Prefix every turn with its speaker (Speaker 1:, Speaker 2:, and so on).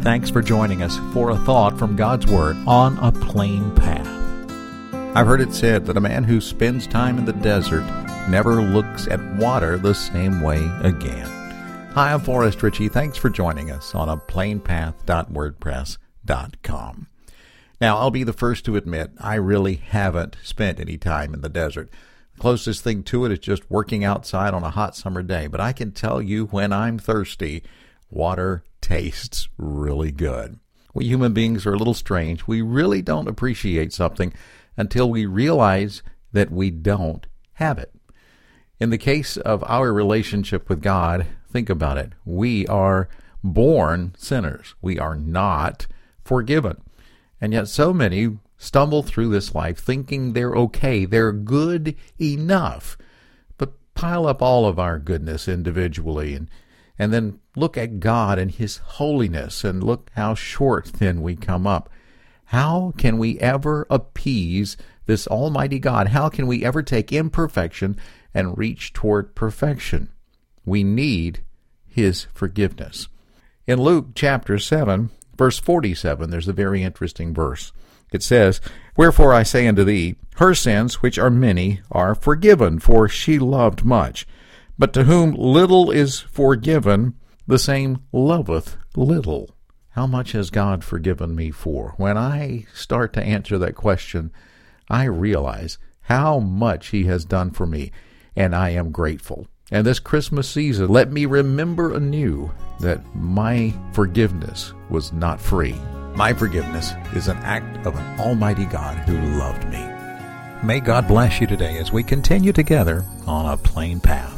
Speaker 1: Thanks for joining us for a thought from God's Word on a plain path. I've heard it said that a man who spends time in the desert never looks at water the same way again. Hi, I'm Forrest Ritchie. Thanks for joining us on a plainpath.wordpress.com. Now, I'll be the first to admit I really haven't spent any time in the desert. The closest thing to it is just working outside on a hot summer day. But I can tell you, when I'm thirsty, water tastes really good. We human beings are a little strange. We really don't appreciate something until we realize that we don't have it. In the case of our relationship with God, think about it. We are born sinners. We are not forgiven. And yet so many stumble through this life thinking they're okay, they're good enough, but pile up all of our goodness individually and then look at God and His holiness and look how short then we come up. How can we ever appease this Almighty God? How can we ever take imperfection and reach toward perfection? We need His forgiveness. In Luke chapter 7, verse 47, there's a very interesting verse. It says, "Wherefore I say unto thee, her sins, which are many, are forgiven, for she loved much. But to whom little is forgiven, the same loveth little." How much has God forgiven me for? When I start to answer that question, I realize how much He has done for me, and I am grateful. And this Christmas season, let me remember anew that my forgiveness was not free. My forgiveness is an act of an Almighty God who loved me. May God bless you today as we continue together on a plain path.